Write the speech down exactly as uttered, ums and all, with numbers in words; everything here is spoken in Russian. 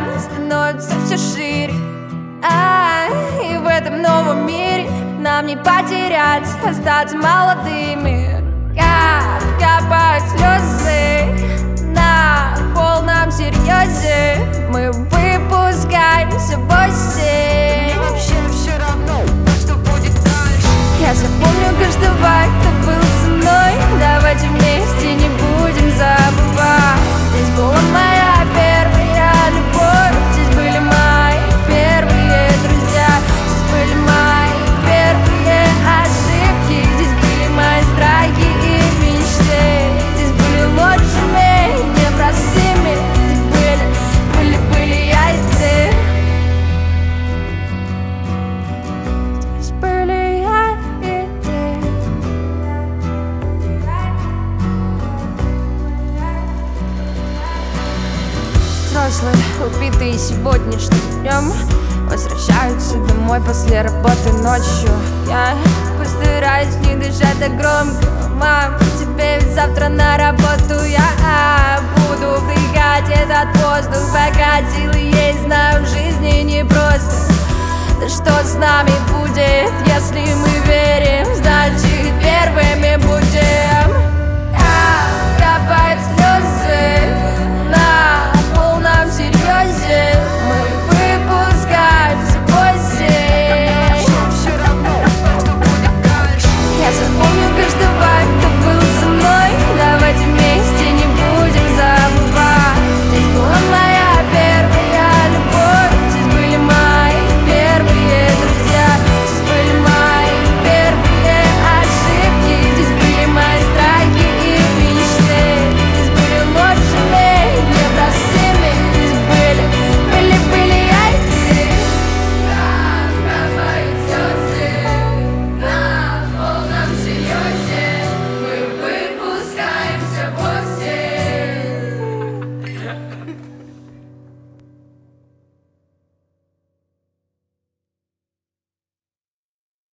океан становится все шире, а, и в этом новом мире нам не потерять, остаться молодыми. Как капают слезы на полном серьезе, мы выпускаемся в осень. Вообще все равно, что будет дальше. Я запомню каждого, кто был со мной. Давайте вместе не будем забывать. Здесь была моя первая любовь, здесь были мои первые друзья, здесь были мои первые ошибки, здесь были мои страхи и мечты, здесь были лучшими, непростыми, здесь были, были, были я и ты. Здесь были я и ты. Взрослые, убитые сегодняшним днем, возвращаются домой после работы ночью. Я постараюсь не дышать так громко. Мам, тебе ведь завтра на работу. Я буду вдыхать этот воздух, пока силы есть. Знаю, в жизни непросто. Да что с нами будет, если мы верим? Значит, первыми будем.